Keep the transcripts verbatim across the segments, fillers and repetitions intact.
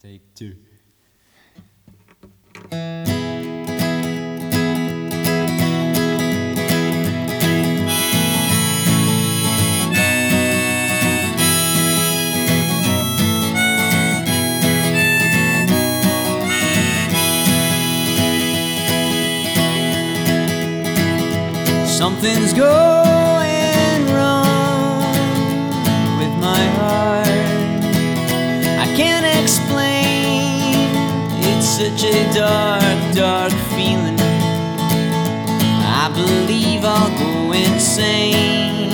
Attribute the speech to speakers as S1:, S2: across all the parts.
S1: Take two.
S2: Something's going wrong with my heart. I can't explain, it's such a dark, dark feeling. I believe I'll go insane.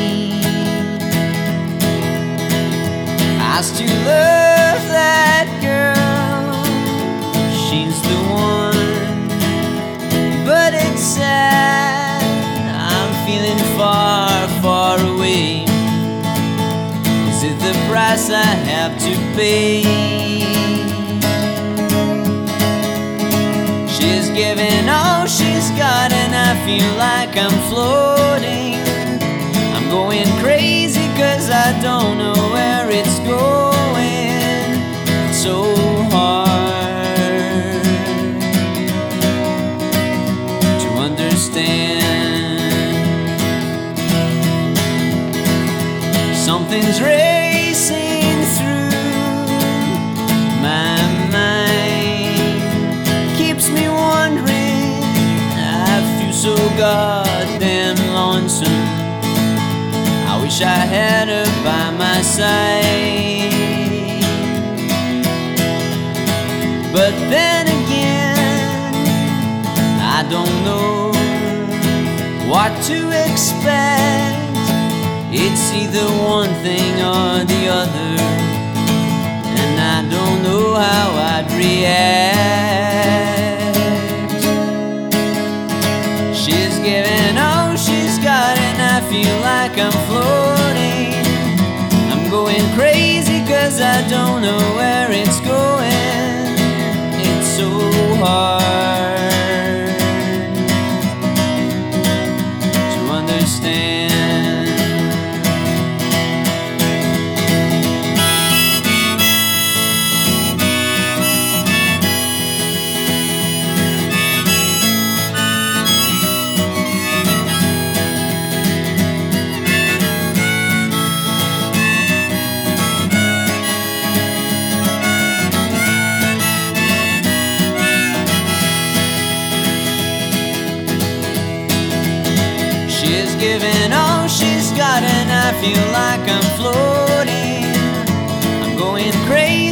S2: I still love that girl, she's the one, but it's sad, I'm feeling far, far away. Is it the price I have to pay? She's giving all she's got and I feel like I'm floating. I'm going crazy cause I don't know where it's going. It's so hard to understand. Something's racing through my mind, keeps me wondering. I feel so goddamn lonesome. I wish I had her by my side. But then again, I don't know what to expect. It's either one thing or the other, and I don't know how I'd react. She's giving all she's got and I feel like I'm floating. I'm going crazy cause I don't know where it's going. It's so hard to understand. She's giving all she's got and I feel like I'm floating. I'm going crazy